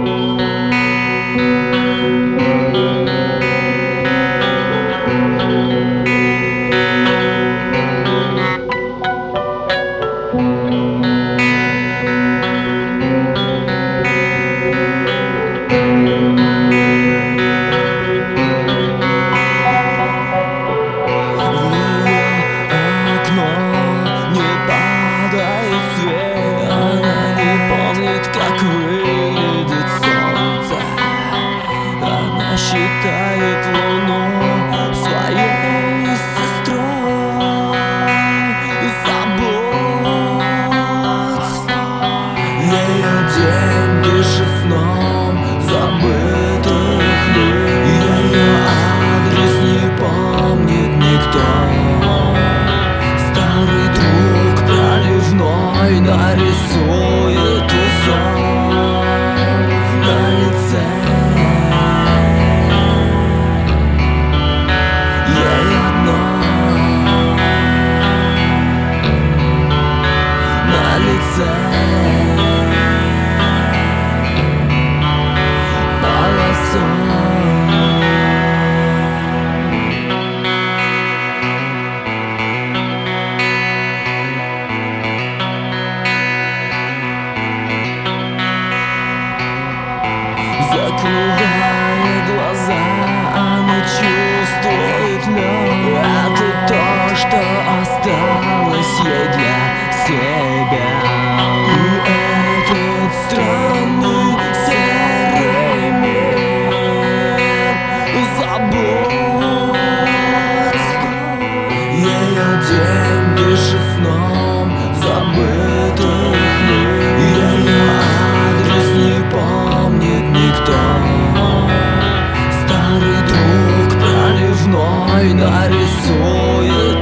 Считает луну своей сестрой забот. Ее день дышит сном забытых дней. Ее адрес не помнит никто. Старый друг проливной нарисует узор на лице. Закрывая глаза, она чувствует лед. Это то, что осталось ей для себя. И этот странный серый мир забот. Ее день дышит сном забытых дней. Ее адрес не помнит никто. Старый друг проливной нарисует